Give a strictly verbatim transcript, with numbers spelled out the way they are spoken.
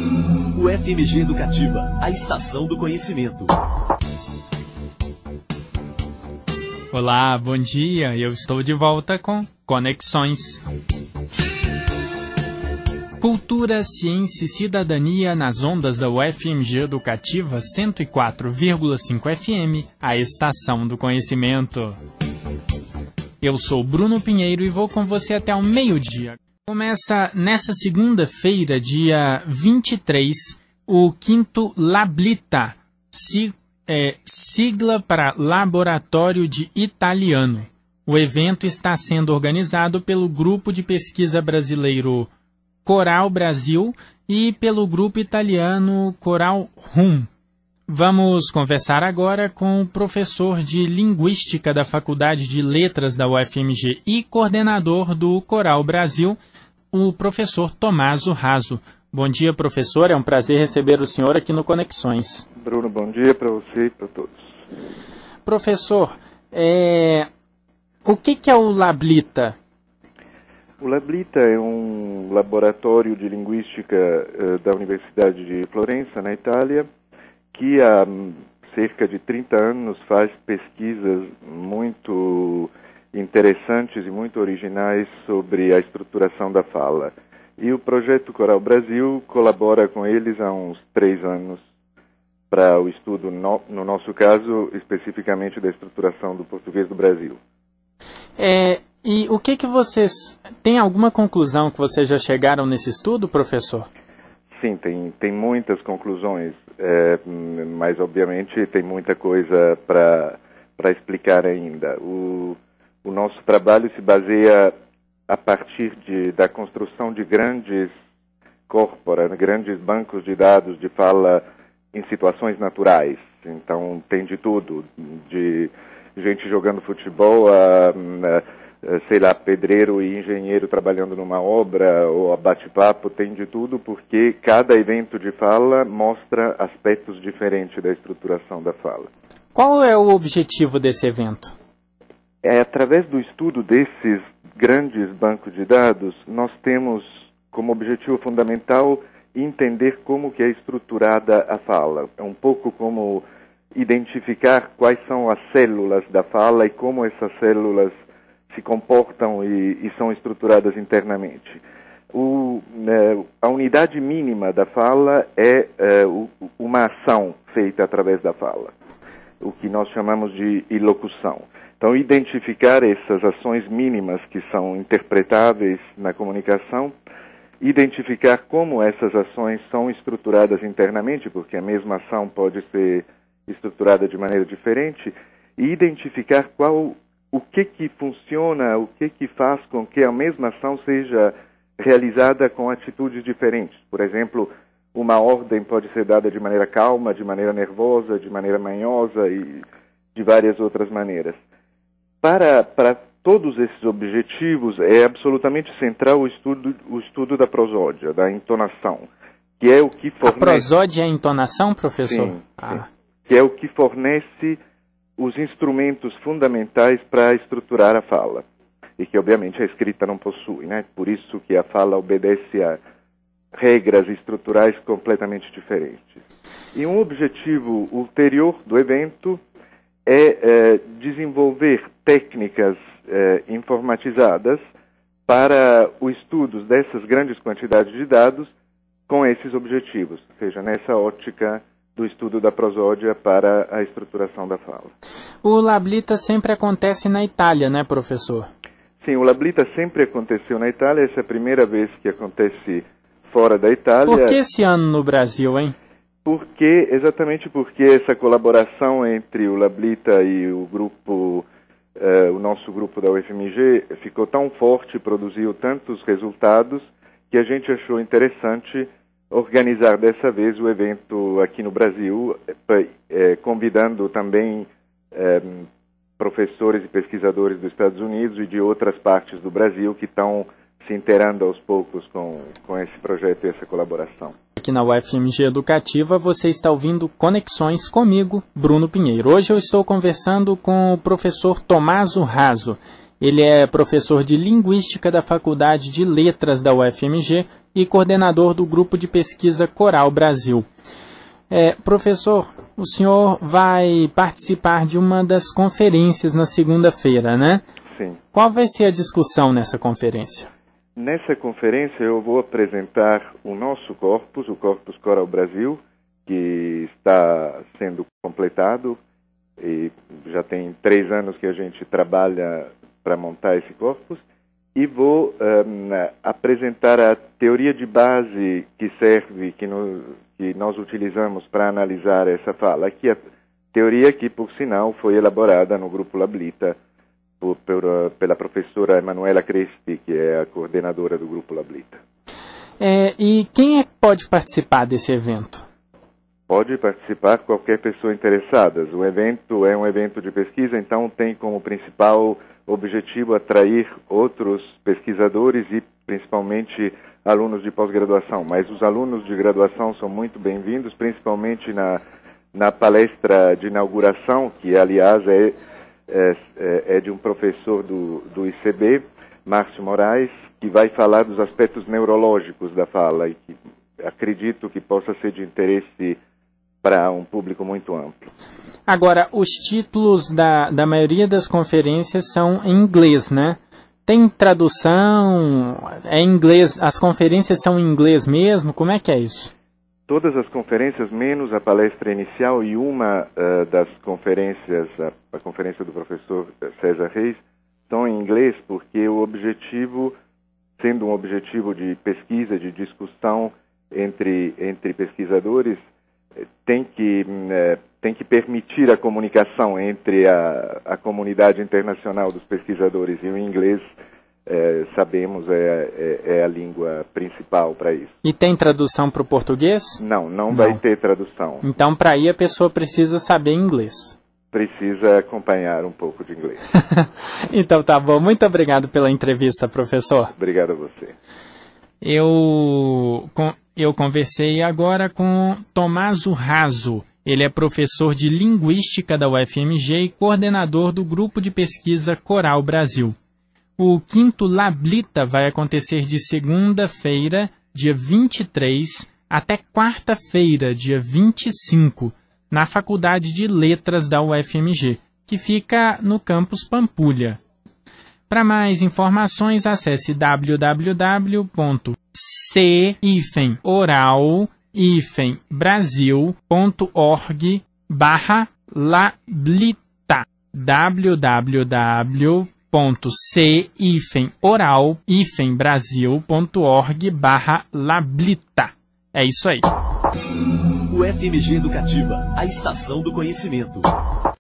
U F M G Educativa, a estação do conhecimento. Olá, bom dia. Eu estou de volta com Conexões. Cultura, ciência e cidadania nas ondas da U F M G Educativa cento e quatro vírgula cinco F M, a estação do conhecimento. Eu sou Bruno Pinheiro e vou com você até o meio-dia. Começa nessa segunda-feira, dia vinte e três, o quinto Lablita, si, é, sigla para Laboratório de Italiano. O evento está sendo organizado pelo Grupo de Pesquisa Brasileiro Coral Brasil e pelo Grupo Italiano Coral Rum. Vamos conversar agora com o professor de Linguística da Faculdade de Letras da U F M G e coordenador do Coral Brasil, o professor Tomaso Raso. Bom dia, professor. É um prazer receber o senhor aqui no Conexões. Bruno, bom dia para você e para todos. Professor, é... o que, que é o Lablita? O Lablita é um laboratório de linguística uh, da Universidade de Florença, na Itália, que há um, cerca de trinta anos faz pesquisas muito interessantes e muito originais sobre a estruturação da fala. E o Projeto Coral Brasil colabora com eles há uns três anos para o estudo, no, no nosso caso, especificamente da estruturação do português do Brasil. É, e o que que vocês... Tem alguma conclusão que vocês já chegaram nesse estudo, professor? Sim, tem, tem muitas conclusões, é, mas obviamente tem muita coisa para para explicar ainda. O, o nosso trabalho se baseia a partir de, da construção de grandes corpora, grandes bancos de dados de fala em situações naturais. Então tem de tudo, de gente jogando futebol a, a sei lá, pedreiro e engenheiro trabalhando numa obra, ou a bate-papo, tem de tudo, porque cada evento de fala mostra aspectos diferentes da estruturação da fala. Qual é o objetivo desse evento? É, através do estudo desses grandes bancos de dados, nós temos como objetivo fundamental entender como que é estruturada a fala. É um pouco como identificar quais são as células da fala e como essas células se comportam e, e são estruturadas internamente. O, né, a unidade mínima da fala é, é o, uma ação feita através da fala, o que nós chamamos de ilocução. Então, identificar essas ações mínimas que são interpretáveis na comunicação, identificar como essas ações são estruturadas internamente, porque a mesma ação pode ser estruturada de maneira diferente, e identificar qual o que que funciona, o que que faz com que a mesma ação seja realizada com atitudes diferentes. Por exemplo, uma ordem pode ser dada de maneira calma, de maneira nervosa, de maneira manhosa e de várias outras maneiras. Para, para todos esses objetivos, é absolutamente central o estudo, o estudo da prosódia, da entonação, que é o que fornece... A prosódia é a entonação, professor? Sim, ah. sim. Que é o que fornece os instrumentos fundamentais para estruturar a fala, e que obviamente a escrita não possui, né? Por isso que a fala obedece a regras estruturais completamente diferentes. E um objetivo ulterior do evento é, é desenvolver técnicas é, informatizadas para o estudo dessas grandes quantidades de dados com esses objetivos, ou seja, nessa ótica do estudo da prosódia para a estruturação da fala. O Lablita sempre acontece na Itália, né, professor? Sim, o Lablita sempre aconteceu na Itália, essa é a primeira vez que acontece fora da Itália. Por que esse ano no Brasil, hein? Porque, exatamente porque essa colaboração entre o Lablita e o grupo, uh, o nosso grupo da U F M G ficou tão forte, produziu tantos resultados, que a gente achou interessante organizar dessa vez o evento aqui no Brasil, eh, convidando também eh, professores e pesquisadores dos Estados Unidos e de outras partes do Brasil que estão se inteirando aos poucos com, com esse projeto e essa colaboração. Aqui na U F M G Educativa você está ouvindo Conexões comigo, Bruno Pinheiro. Hoje eu estou conversando com o professor Tomaso Raso. Ele é professor de Linguística da Faculdade de Letras da U F M G e coordenador do Grupo de Pesquisa Coral Brasil. É, professor, o senhor vai participar de uma das conferências na segunda-feira, né? Sim. Qual vai ser a discussão nessa conferência? Nessa conferência eu vou apresentar o nosso corpus, o Corpus Coral Brasil, que está sendo completado e já tem três anos que a gente trabalha para montar esse corpus, e vou um, apresentar a teoria de base que serve, que, no, que nós utilizamos para analisar essa fala, que é a teoria que, por sinal, foi elaborada no Grupo Lablita por, por, pela professora Emanuela Crespi, que é a coordenadora do Grupo Lablita. É, e quem é que pode participar desse evento? Pode participar qualquer pessoa interessada. O evento é um evento de pesquisa, então tem como principal objetivo atrair outros pesquisadores e principalmente alunos de pós-graduação. Mas os alunos de graduação são muito bem-vindos, principalmente na, na palestra de inauguração, que aliás é, é, é de um professor do, do I C B, Márcio Moraes, que vai falar dos aspectos neurológicos da fala e que acredito que possa ser de interesse para um público muito amplo. Agora, os títulos da, da maioria das conferências são em inglês, né? Tem tradução? É em inglês? As conferências são em inglês mesmo? Como é que é isso? Todas as conferências, menos a palestra inicial e uma uh, das conferências, a, a conferência do professor César Reis, estão em inglês porque o objetivo, sendo um objetivo de pesquisa, de discussão entre, entre pesquisadores, tem que, eh, tem que permitir a comunicação entre a, a comunidade internacional dos pesquisadores, e o inglês, eh, sabemos, é, é, é a língua principal para isso. E tem tradução para o português? Não, não, não vai ter tradução. Então, para ir, a pessoa precisa saber inglês. Precisa acompanhar um pouco de inglês. Então, tá bom. Muito obrigado pela entrevista, professor. Obrigado a você. Eu... Com... Eu conversei agora com Tomaso Raso. Ele é professor de Linguística da U F M G e coordenador do Grupo de Pesquisa Coral Brasil. O quinto Lablita vai acontecer de segunda-feira, dia vinte e três, até quarta-feira, dia vinte e cinco, na Faculdade de Letras da U F M G, que fica no campus Pampulha. Para mais informações, acesse w w w ponto c oral brasil ponto org barra lablita w w w ponto c oral brasil ponto org barra lablita. É isso aí. U F M G Educativa, a estação do conhecimento.